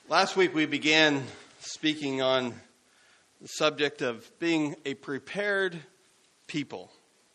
Last week we began speaking on the subject of being a prepared people.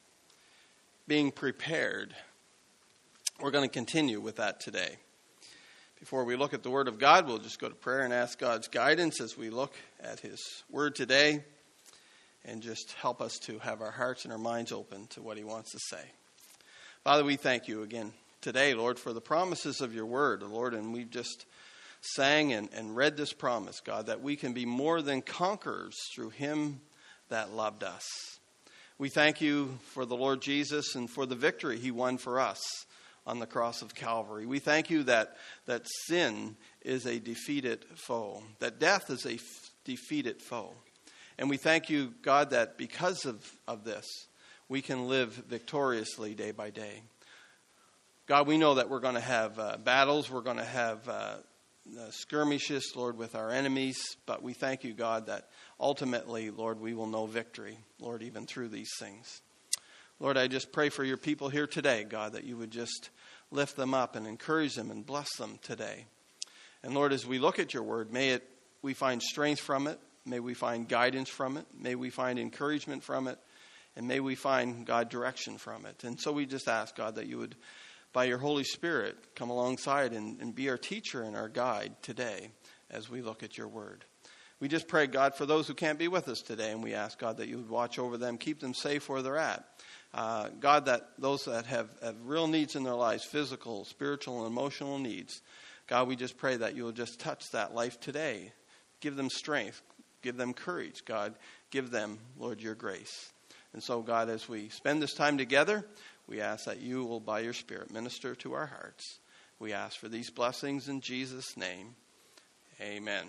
Being prepared. We're going to continue with that today. Before we look at the Word of God, we'll just go to prayer and ask God's guidance as we look at His Word today, and just help us to have our hearts and our minds open to what He wants to say. Father, we thank you again today, Lord, for the promises of your Word, Lord, and we've just sang and read this promise, God, that we can be more than conquerors through Him that loved us. We thank you for the Lord Jesus and for the victory He won for us on the cross of Calvary. We thank you that sin is a defeated foe, that death is a defeated foe. And we thank you, God, that because of this, we can live victoriously day by day. God, we know that we're going to have battles, we're going to have skirmishes, Lord, with our enemies, but we thank you, God, that ultimately, Lord, we will know victory, Lord, even through these things. Lord, I just pray for your people here today, God, that you would just lift them up and encourage them and bless them today. And Lord, as we look at your word, may we find strength from it, may we find guidance from it, may we find encouragement from it, and may we find, God, direction from it. And so we just ask, God, that you would, by your Holy Spirit, come alongside and be our teacher and our guide today as we look at your word. We just pray, God, for those who can't be with us today, and we ask, God, that you would watch over them, keep them safe where they're at. God, that those that have real needs in their lives, physical, spiritual, and emotional needs, God, we just pray that you will just touch that life today. Give them strength. Give them courage, God. Give them, Lord, your grace. And so, God, as we spend this time together, we ask that you will, by your Spirit, minister to our hearts. We ask for these blessings in Jesus' name. Amen.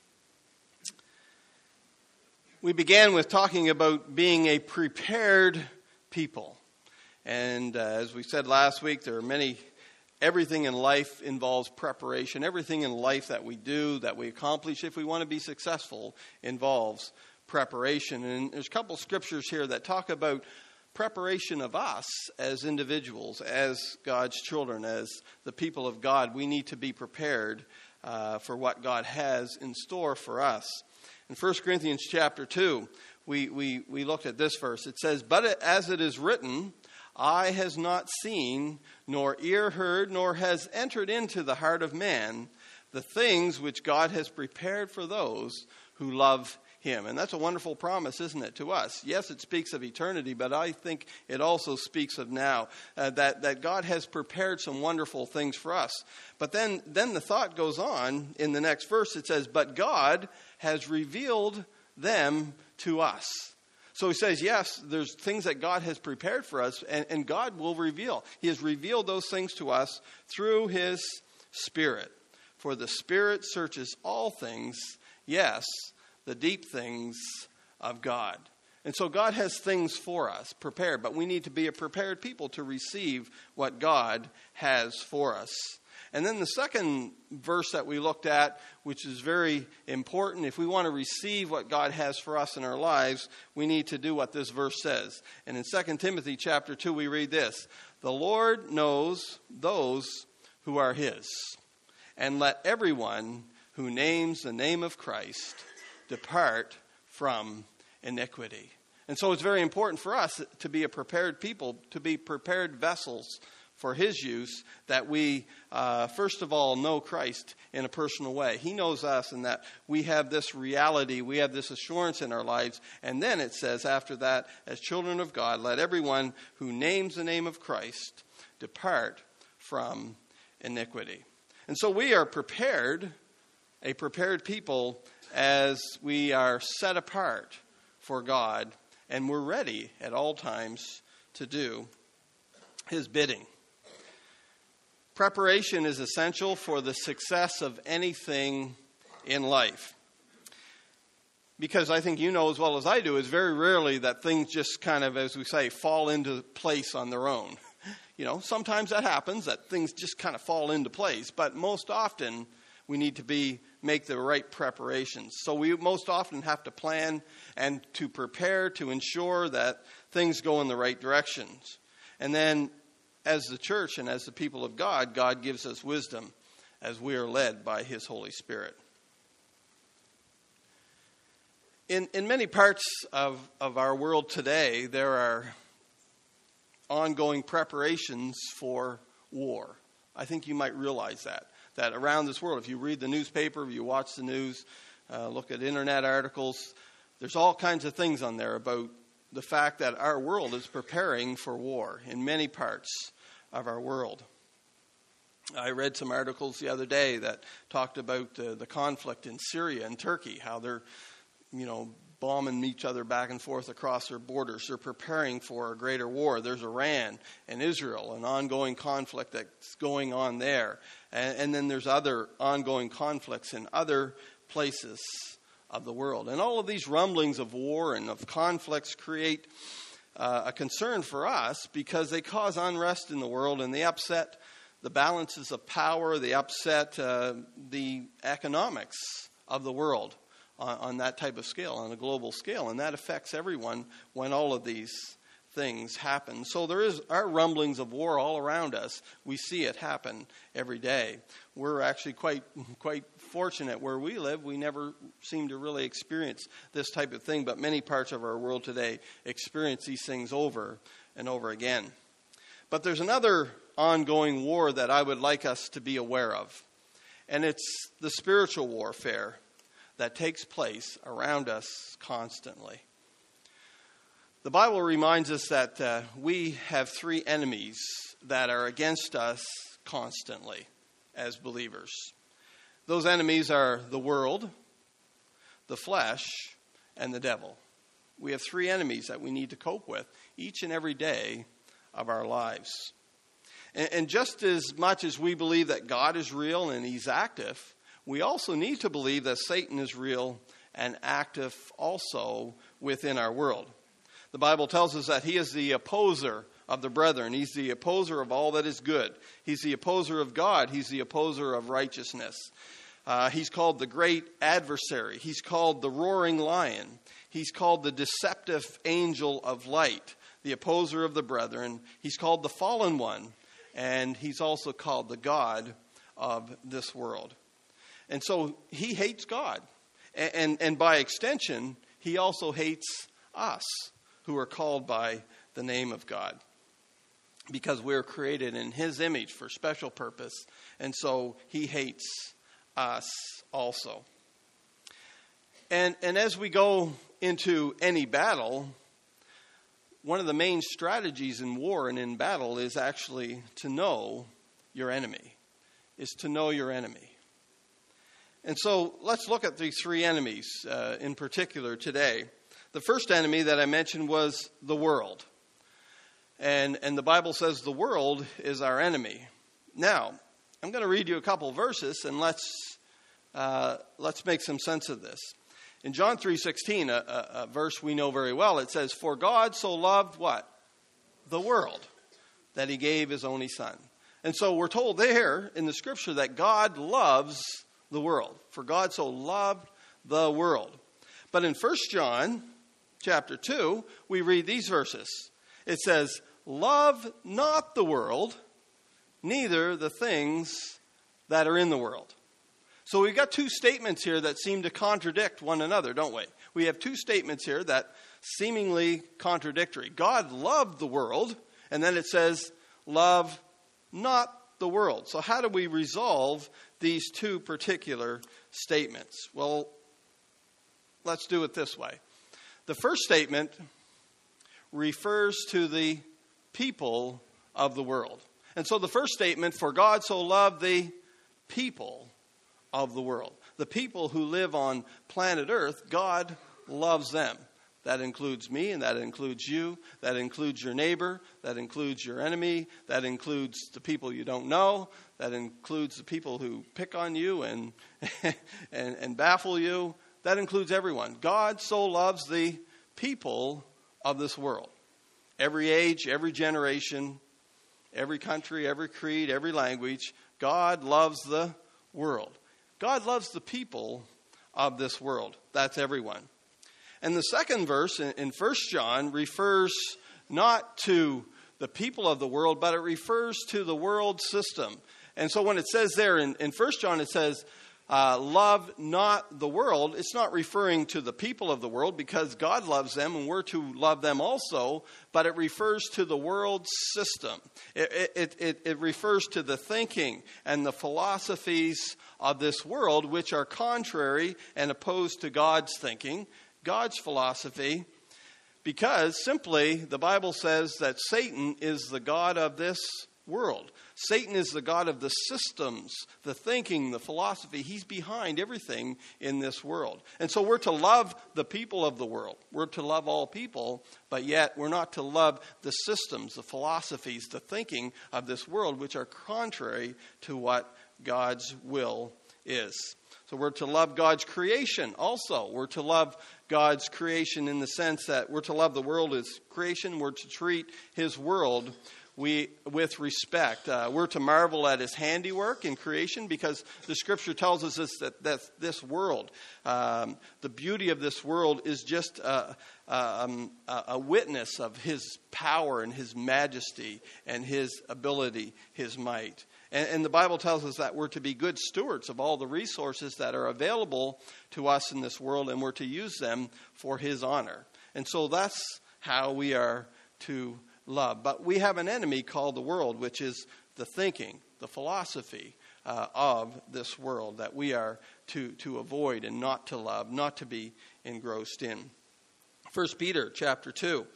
We began with talking about being a prepared people. And as we said last week, there are everything in life involves preparation. Everything in life that we do, that we accomplish, if we want to be successful, involves preparation. And there's a couple scriptures here that talk about preparation of us as individuals, as God's children, as the people of God. We need to be prepared for what God has in store for us. In 1 Corinthians chapter 2, we looked at this verse. It says, "But as it is written, eye has not seen, nor ear heard, nor has entered into the heart of man the things which God has prepared for those who love him." And that's a wonderful promise, isn't it, to us? Yes, it speaks of eternity, but I think it also speaks of now, that God has prepared some wonderful things for us. But then the thought goes on in the next verse. It says, "But God has revealed them to us." So he says, yes, there's things that God has prepared for us, and God will reveal. He has revealed those things to us through his Spirit. For the Spirit searches all things, yes, the deep things of God. And so God has things for us prepared, but we need to be a prepared people to receive what God has for us. And then the second verse that we looked at, which is very important, if we want to receive what God has for us in our lives, we need to do what this verse says. And in 2 Timothy chapter 2, we read this: "The Lord knows those who are his, and let everyone who names the name of Christ depart from iniquity." And so it's very important for us to be a prepared people, to be prepared vessels for his use, that we, first of all, know Christ in a personal way. He knows us, and that we have this reality, we have this assurance in our lives. And then it says after that, as children of God, let everyone who names the name of Christ depart from iniquity. And so we are prepared, a prepared people, as we are set apart for God, and we're ready at all times to do his bidding. Preparation is essential for the success of anything in life. Because I think you know as well as I do, it's very rarely that things just kind of, as we say, fall into place on their own. You know, sometimes that happens, that things just kind of fall into place. But most often, we need to make the right preparations. So we most often have to plan and to prepare to ensure that things go in the right directions. And then as the church and as the people of God, God gives us wisdom as we are led by his Holy Spirit. In many parts of our world today, there are ongoing preparations for war. I think you might realize that around this world, if you read the newspaper, if you watch the news, look at internet articles, there's all kinds of things on there about the fact that our world is preparing for war in many parts of our world. I read some articles the other day that talked about the conflict in Syria and Turkey, how they're, bombing each other back and forth across their borders. They're preparing for a greater war. There's Iran and Israel, an ongoing conflict that's going on there. And then there's other ongoing conflicts in other places of the world. And all of these rumblings of war and of conflicts create a concern for us because they cause unrest in the world and they upset the balances of power, they upset the economics of the world on that type of scale, on a global scale. And that affects everyone when all of these things happen. So there are rumblings of war all around us. We see it happen every day. We're actually quite fortunate where we live. We never seem to really experience this type of thing, but many parts of our world today experience these things over and over again. But there's another ongoing war that I would like us to be aware of, and it's the spiritual warfare that takes place around us constantly. The Bible reminds us that we have three enemies that are against us constantly as believers. Those enemies are the world, the flesh, and the devil. We have three enemies that we need to cope with each and every day of our lives. And just as much as we believe that God is real and He's active, we also need to believe that Satan is real and active also within our world. The Bible tells us that he is the opposer of the brethren. He's the opposer of all that is good. He's the opposer of God. He's the opposer of righteousness. He's called the great adversary. He's called the roaring lion. He's called the deceptive angel of light, the opposer of the brethren. He's called the fallen one. And he's also called the God of this world. And so he hates God. And by extension, he also hates us who are called by the name of God. Because we're created in his image for special purpose. And so he hates us also. And as we go into any battle, one of the main strategies in war and in battle is actually to know your enemy. Is to know your enemy. And so let's look at these three enemies in particular today. The first enemy that I mentioned was the world. And the Bible says the world is our enemy. Now, I'm going to read you a couple verses and let's make some sense of this. In John 3:16, a verse we know very well, it says, "For God so loved" what? The world, that he gave his only son. And so we're told there in the scripture that God loves the world. For God so loved the world. But in 1 John chapter 2, we read these verses. It says, "Love not the world, neither the things that are in the world." So we've got two statements here that seem to contradict one another, don't we? We have two statements here that seemingly contradictory. God loved the world, and then it says, "Love not the world." So how do we resolve these two particular statements? Well, let's do it this way. The first statement refers to the people of the world. And so the first statement, "For God so loved the people of the world." The people who live on planet Earth, God loves them. That includes me, and that includes you. That includes your neighbor. That includes your enemy. That includes the people you don't know. That includes the people who pick on you and and baffle you. That includes everyone. God so loves the people of this world. Every age, every generation, every country, every creed, every language. God loves the world. God loves the people of this world. That's everyone. And the second verse in 1 John refers not to the people of the world, but it refers to the world system. And so when it says there in 1 John, it says, love not the world, it's not referring to the people of the world because God loves them and we're to love them also, but it refers to the world system. It refers to the thinking and the philosophies of this world, which are contrary and opposed to God's thinking, God's philosophy, because simply the Bible says that Satan is the god of this world. Satan is the god of the systems, the thinking, the philosophy. He's behind everything in this world. And so we're to love the people of the world. We're to love all people, but yet we're not to love the systems, the philosophies, the thinking of this world, which are contrary to what God's will is. So we're to love God's creation also. We're to love God's creation in the sense that we're to love the world as creation. We're to treat his world with respect. We're to marvel at his handiwork in creation because the scripture tells us that this world, the beauty of this world is just a witness of his power and his majesty and his ability, his might. And the Bible tells us that we're to be good stewards of all the resources that are available to us in this world, and we're to use them for his honor. And so that's how we are to love. But we have an enemy called the world, which is the thinking, the philosophy of this world that we are to avoid and not to love, not to be engrossed in. 1 Peter chapter 2.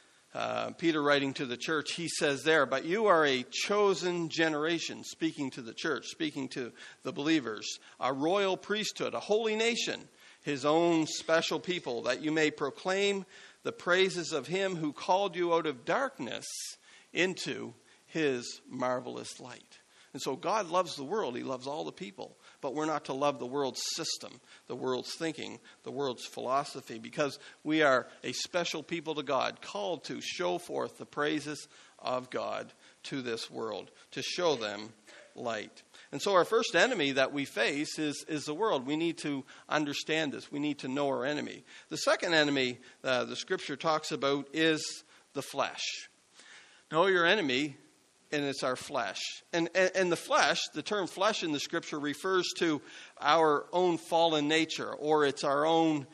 Peter writing to the church, he says there, but you are a chosen generation, speaking to the church, speaking to the believers, a royal priesthood, a holy nation, his own special people, that you may proclaim the praises of him who called you out of darkness into his marvelous light. And so God loves the world. He loves all the people. But we're not to love the world's system, the world's thinking, the world's philosophy, because we are a special people to God, called to show forth the praises of God to this world, to show them light. And so our first enemy that we face is the world. We need to understand this. We need to know our enemy. The second enemy the scripture talks about is the flesh. Know your enemy, and it's our flesh. And the flesh, the term flesh in the scripture refers to our own fallen nature, or it's our own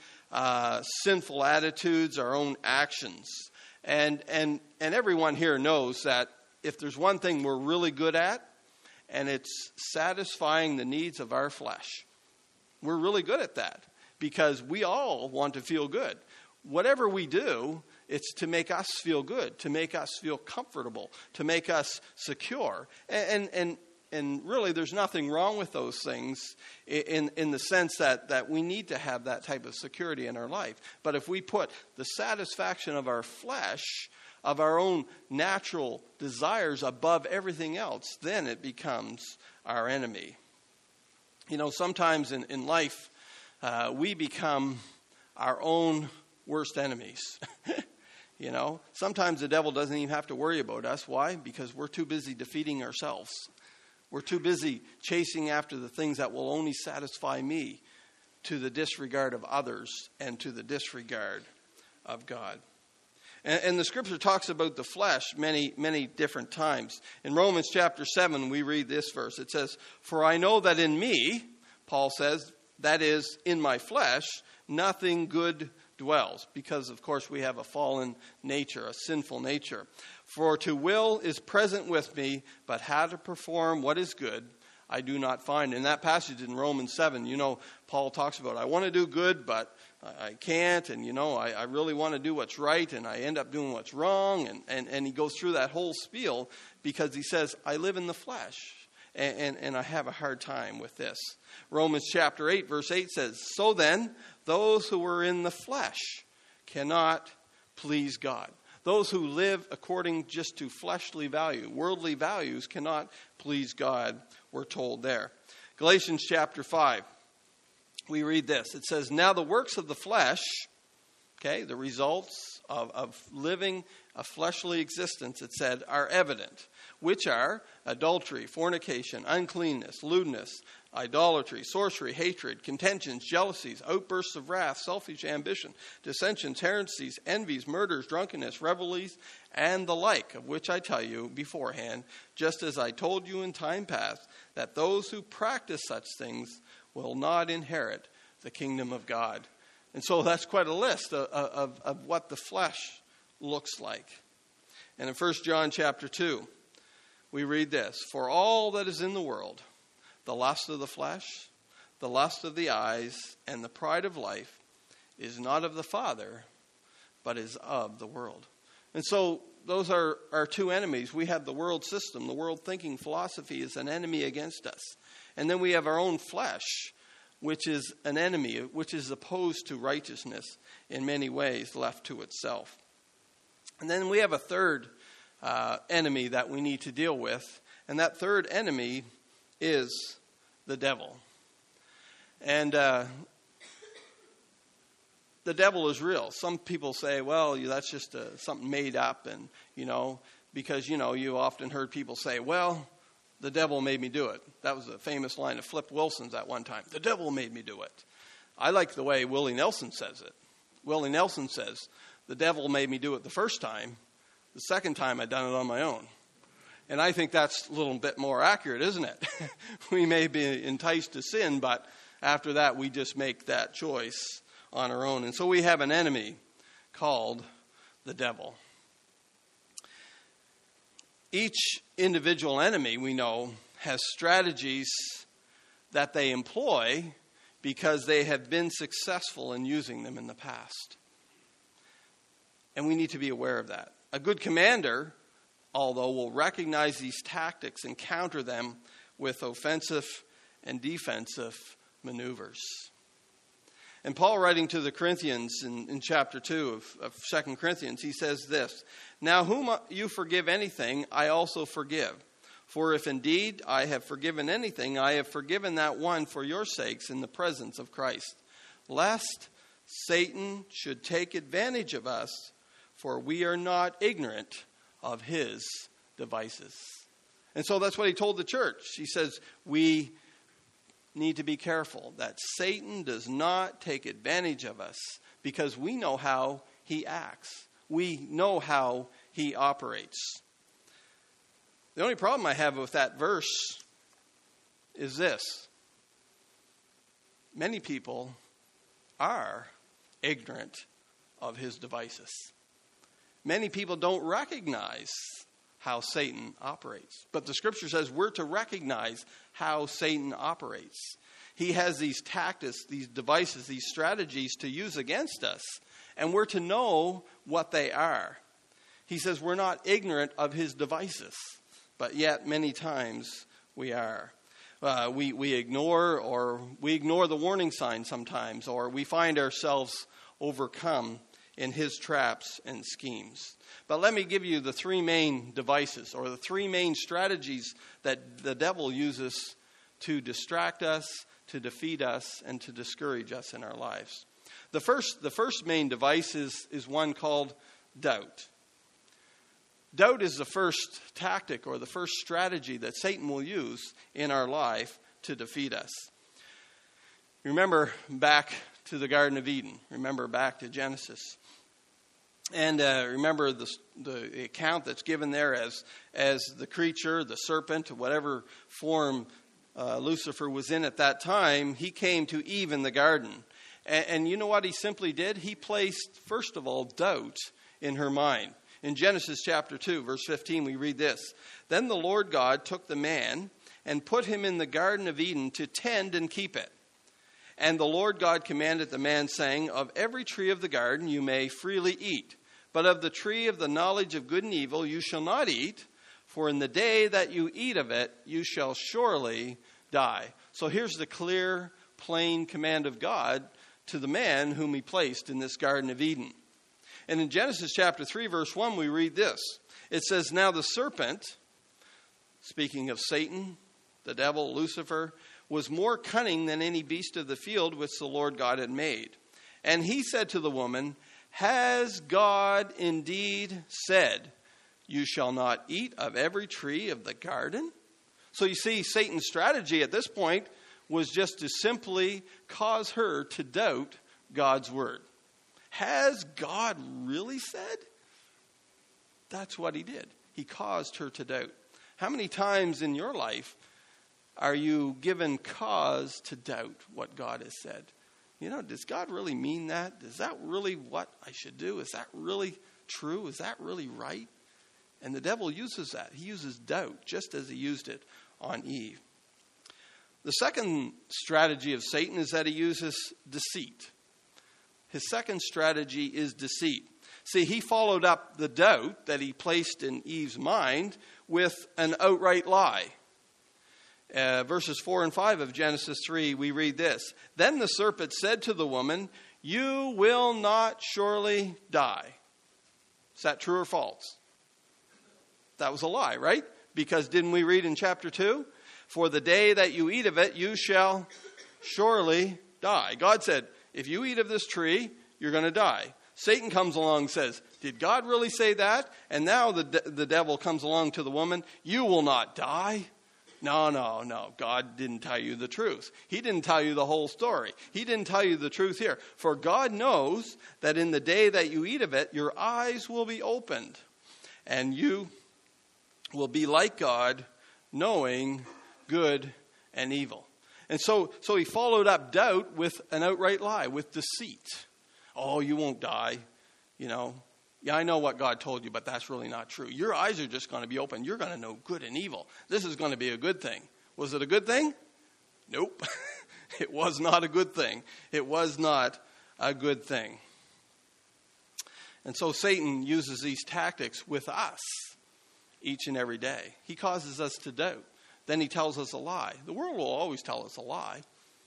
sinful attitudes, our own actions. And everyone here knows that if there's one thing we're really good at, and it's satisfying the needs of our flesh. We're really good at that because we all want to feel good. Whatever we do, it's to make us feel good, to make us feel comfortable, to make us secure. And really there's nothing wrong with those things in the sense that we need to have that type of security in our life. But if we put the satisfaction of our flesh, of our own natural desires above everything else, then it becomes our enemy. You know, sometimes in life, we become our own worst enemies. You know, sometimes the devil doesn't even have to worry about us. Why? Because we're too busy defeating ourselves. We're too busy chasing after the things that will only satisfy me, to the disregard of others and to the disregard of God. And the scripture talks about the flesh many, many different times. In Romans chapter 7, we read this verse. It says, for I know that in me, Paul says, that is, in my flesh, nothing good dwells. Because, of course, we have a fallen nature, a sinful nature. For to will is present with me, but how to perform what is good, I do not find. In that passage in Romans 7, you know, Paul talks about, I want to do good, but I can't, and you know, I really want to do what's right, and I end up doing what's wrong, and he goes through that whole spiel because he says, I live in the flesh, and I have a hard time with this. Romans chapter 8, verse 8 says, so then, those who are in the flesh cannot please God. Those who live according just to fleshly value, worldly values, cannot please God, we're told there. Galatians chapter 5. We read this. It says, now the works of the flesh, okay, the results of living a fleshly existence, it said, are evident, which are adultery, fornication, uncleanness, lewdness, idolatry, sorcery, hatred, contentions, jealousies, outbursts of wrath, selfish ambition, dissensions, heresies, envies, murders, drunkenness, revelries, and the like, of which I tell you beforehand, just as I told you in time past, that those who practice such things will not inherit the kingdom of God. And so that's quite a list of what the flesh looks like. And in 1 John chapter 2, we read this: "For all that is in the world, the lust of the flesh, the lust of the eyes, and the pride of life, is not of the Father, but is of the world." And so those are our two enemies. We have the world system. The world thinking philosophy is an enemy against us. And then we have our own flesh, which is an enemy, which is opposed to righteousness in many ways, left to itself. And then we have a third enemy that we need to deal with. And that third enemy is the devil. And the devil is real. Some people say, well, that's just something made up. And, because, you often heard people say, well, the devil made me do it. That was a famous line of Flip Wilson's at one time. The devil made me do it. I like the way Willie Nelson says it. Willie Nelson says, the devil made me do it the first time. The second time I done it on my own. And I think that's a little bit more accurate, isn't it? We may be enticed to sin, but after that we just make that choice on our own. And so we have an enemy called the devil. Each individual enemy, we know, has strategies that they employ because they have been successful in using them in the past. And we need to be aware of that. A good commander, although, will recognize these tactics and counter them with offensive and defensive maneuvers. And Paul, writing to the Corinthians in chapter 2 of 2 Corinthians, he says this: "Now whom you forgive anything, I also forgive. For if indeed I have forgiven anything, I have forgiven that one for your sakes in the presence of Christ, lest Satan should take advantage of us, for we are not ignorant of his devices." And so that's what he told the church. He says, we need to be careful that Satan does not take advantage of us, because we know how he acts. We know how he operates. The only problem I have with that verse is this: many people are ignorant of his devices. Many people don't recognize how Satan operates. But the scripture says we're to recognize how Satan operates. He has these tactics, these devices, these strategies to use against us, and we're to know what they are. He says we're not ignorant of his devices, but yet many times we are. We ignore the warning signs sometimes, or we find ourselves overcome in his traps and schemes. But let me give you the three main devices, or the three main strategies that the devil uses to distract us, to defeat us, and to discourage us in our lives. The first main device is one called doubt. Doubt is the first tactic or the first strategy that Satan will use in our life to defeat us. Remember back to the Garden of Eden. Remember back to Genesis. And remember the account that's given there as the creature, the serpent, whatever form Lucifer was in at that time, he came to Eve in the garden. And you know what he simply did? He placed, first of all, doubt in her mind. In Genesis chapter 2, verse 15, we read this: "Then the Lord God took the man and put him in the Garden of Eden to tend and keep it. And the Lord God commanded the man, saying, Of every tree of the garden you may freely eat, but of the tree of the knowledge of good and evil you shall not eat, for in the day that you eat of it you shall surely die." So here's the clear, plain command of God to the man whom he placed in this Garden of Eden. And in Genesis chapter 3, verse 1, we read this. It says, "Now the serpent," speaking of Satan, the devil, Lucifer, "was more cunning than any beast of the field which the Lord God had made. And he said to the woman, Has God indeed said, You shall not eat of every tree of the garden?" So you see, Satan's strategy at this point was just to simply cause her to doubt God's word. Has God really said? That's what he did. He caused her to doubt. How many times in your life are you given cause to doubt what God has said? Does God really mean that? Is that really what I should do? Is that really true? Is that really right? And the devil uses that. He uses doubt just as he used it on Eve. The second strategy of Satan is that he uses deceit. His second strategy is deceit. See, he followed up the doubt that he placed in Eve's mind with an outright lie. Verses 4 and 5 of Genesis 3, we read this. Then the serpent said to the woman, "You will not surely die." Is that true or false? That was a lie, right? Because didn't we read in chapter 2? For the day that you eat of it, you shall surely die. God said, if you eat of this tree, you're going to die. Satan comes along and says, did God really say that? And now the devil comes along to the woman, you will not die. No. God didn't tell you the truth. He didn't tell you the whole story. He didn't tell you the truth here. For God knows that in the day that you eat of it, your eyes will be opened. And you will be like God, knowing good and evil. And so he followed up doubt with an outright lie, with deceit. Oh, you won't die. Yeah, I know what God told you, but that's really not true. Your eyes are just going to be open. You're going to know good and evil. This is going to be a good thing. Was it a good thing? Nope. It was not a good thing. It was not a good thing. And so Satan uses these tactics with us each and every day. He causes us to doubt. Then he tells us a lie. The world will always tell us a lie.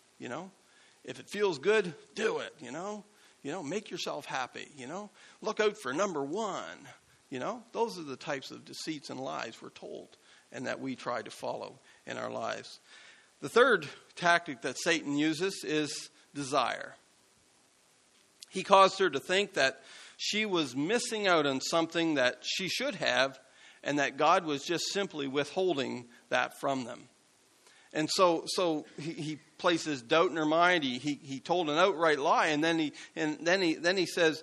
If it feels good, do it, make yourself happy, look out for number one, those are the types of deceits and lies we're told and that we try to follow in our lives. The third tactic that Satan uses is desire. He caused her to think that she was missing out on something that she should have and that God was just simply withholding that from them. And so he places doubt in her mind. He told an outright lie, and then he says,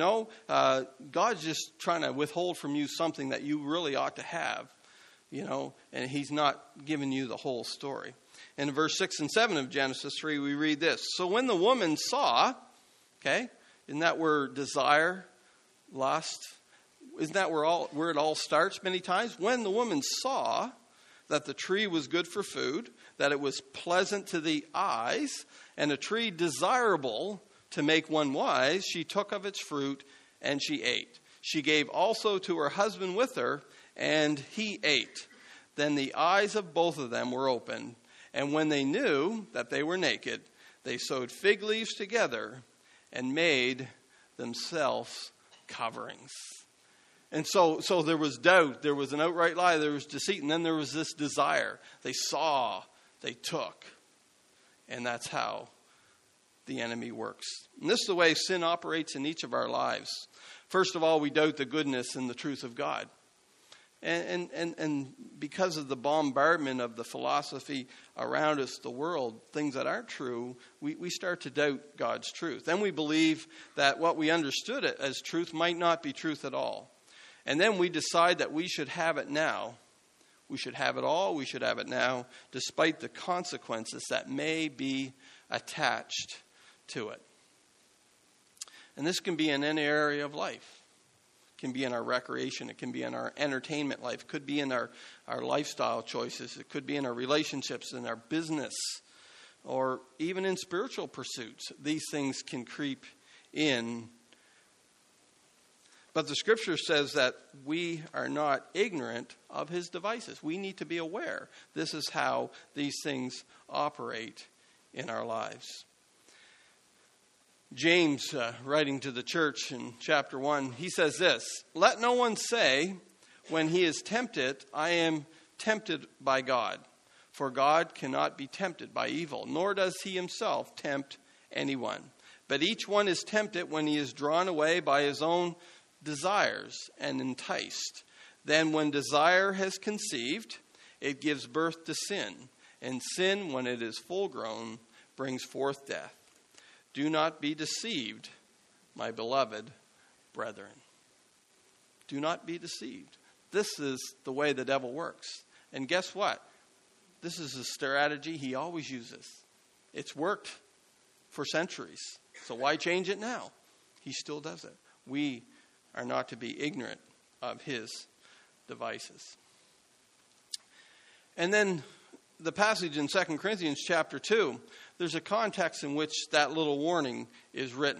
God's just trying to withhold from you something that you really ought to have, and he's not giving you the whole story. And in verse 6 and 7 of Genesis 3, we read this. So when the woman saw, isn't that where desire, lust, isn't that where it all starts many times? When the woman saw that the tree was good for food, that it was pleasant to the eyes, and a tree desirable to make one wise, she took of its fruit and she ate. She gave also to her husband with her, and he ate. Then the eyes of both of them were opened, and when they knew that they were naked, they sewed fig leaves together and made themselves coverings. And so there was doubt, there was an outright lie, there was deceit, and then there was this desire. They saw, they took. And that's how the enemy works. And this is the way sin operates in each of our lives. First of all, we doubt the goodness and the truth of God. And because of the bombardment of the philosophy around us, the world, things that aren't true, we start to doubt God's truth. Then we believe that what we understood as truth might not be truth at all. And then we decide that we should have it now. We should have it all. We should have it now, despite the consequences that may be attached to it. And this can be in any area of life. It can be in our recreation. It can be in our entertainment life. It could be in our lifestyle choices. It could be in our relationships, in our business, or even in spiritual pursuits. These things can creep in. But the scripture says that we are not ignorant of his devices. We need to be aware. This is how these things operate in our lives. James, writing to the church in chapter 1, he says this, "Let no one say when he is tempted, I am tempted by God. For God cannot be tempted by evil, nor does he himself tempt anyone. But each one is tempted when he is drawn away by his own desires and enticed. Then when desire has conceived, it gives birth to sin. And sin, when it is full grown, brings forth death. Do not be deceived, my beloved brethren." Do not be deceived. This is the way the devil works. And guess what? This is a strategy he always uses. It's worked for centuries. So why change it now? He still does it. We are not to be ignorant of his devices. And then the passage in 2 Corinthians chapter 2, there's a context in which that little warning is written.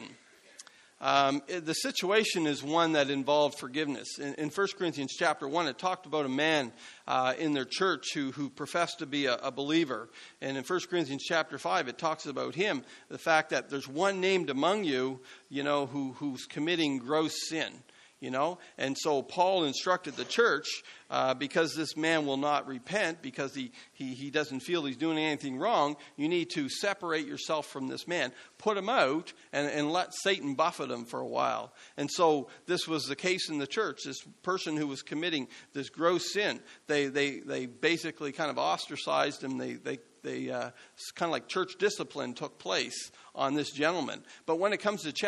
The situation is one that involved forgiveness. In 1 Corinthians chapter 1, it talked about a man in their church who professed to be a believer. And in 1 Corinthians chapter 5, it talks about him, the fact that there's one named among you, who's committing gross sin. And so Paul instructed the church, because this man will not repent, because he doesn't feel he's doing anything wrong, you need to separate yourself from this man. Put him out and let Satan buffet him for a while. And so this was the case in the church. This person who was committing this gross sin, they basically kind of ostracized him. They kind of like church discipline took place on this gentleman. But when it comes to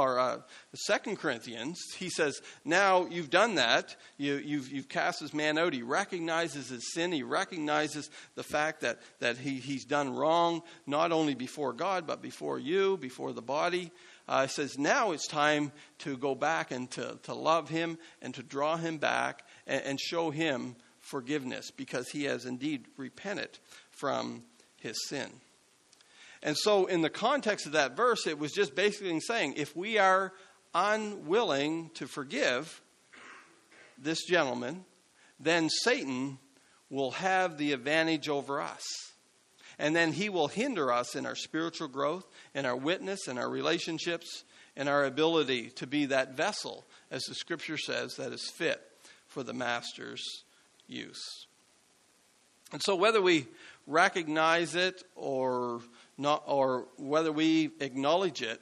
2 Corinthians, he says, now you've done that. You've cast this man out. He recognizes his sin. He recognizes the fact that he's done wrong, not only before God, but before you, before the body. He says, now it's time to go back and to love him and to draw him back and show him forgiveness, because he has indeed repented from his sin. And so in the context of that verse, it was just basically saying, if we are unwilling to forgive this gentleman, then Satan will have the advantage over us. And then he will hinder us in our spiritual growth, in our witness, in our relationships, in our ability to be that vessel, as the scripture says, that is fit for the master's use. And so whether we recognize it or not, or whether we acknowledge it,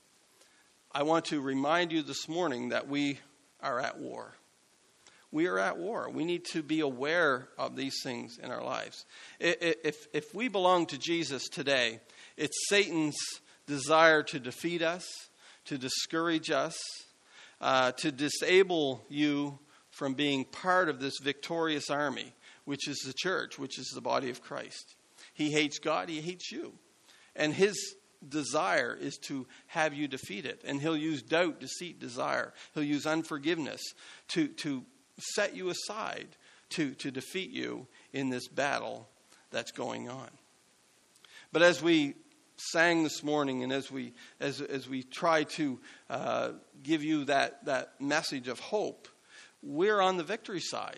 I want to remind you this morning that we are at war. We are at war. We need to be aware of these things in our lives. If we belong to Jesus today, it's Satan's desire to defeat us, to discourage us, to disable you from being part of this victorious army, which is the church, which is the body of Christ. He hates God, he hates you. And his desire is to have you defeated. And he'll use doubt, deceit, desire. He'll use unforgiveness to set you aside, to defeat you in this battle that's going on. But as we sang this morning, and as we try to give you that message of hope, we're on the victory side.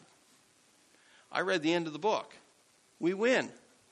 I read the end of the book. We win.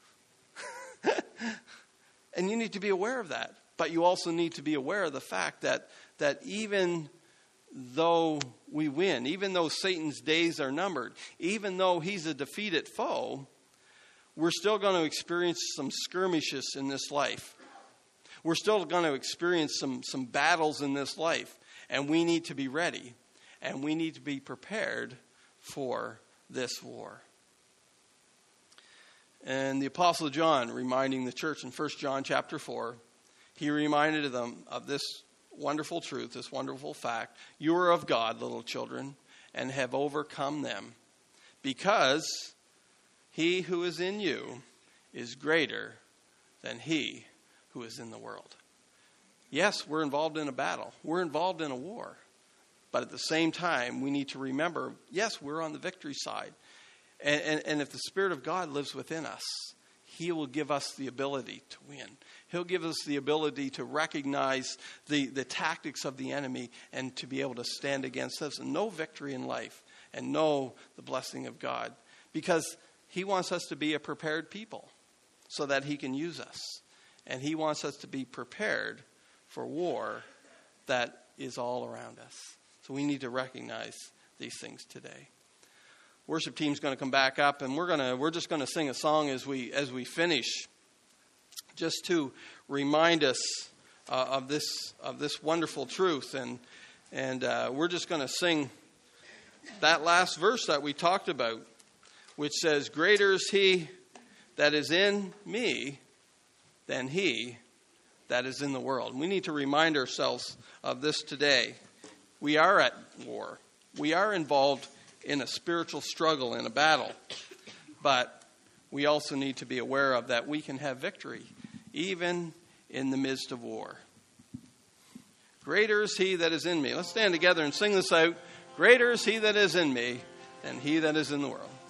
And you need to be aware of that. But you also need to be aware of the fact that even though we win, even though Satan's days are numbered, even though he's a defeated foe, we're still going to experience some skirmishes in this life. We're still going to experience some battles in this life. And we need to be ready. And we need to be prepared for this war. And the Apostle John, reminding the church in 1 John chapter 4, he reminded them of this wonderful truth, this wonderful fact. You are of God, little children, and have overcome them, because he who is in you is greater than he who is in the world. Yes, we're involved in a battle. We're involved in a war. But at the same time, we need to remember, yes, we're on the victory side. And if the Spirit of God lives within us, he will give us the ability to win. He'll give us the ability to recognize the tactics of the enemy and to be able to stand against us and know victory in life and know the blessing of God. Because he wants us to be a prepared people so that he can use us. And he wants us to be prepared for war that is all around us. So we need to recognize these things today. Worship team's going to come back up, and we're just going to sing a song as we finish, just to remind us of this wonderful truth. And we're just going to sing that last verse that we talked about, which says, "Greater is he that is in me than he that is in the world." And we need to remind ourselves of this today. We are at war. We are involved in a spiritual struggle, in a battle. But we also need to be aware of, that we can have victory even in the midst of war. Greater is he that is in me. Let's stand together and sing this out. Greater is he that is in me than he that is in the world.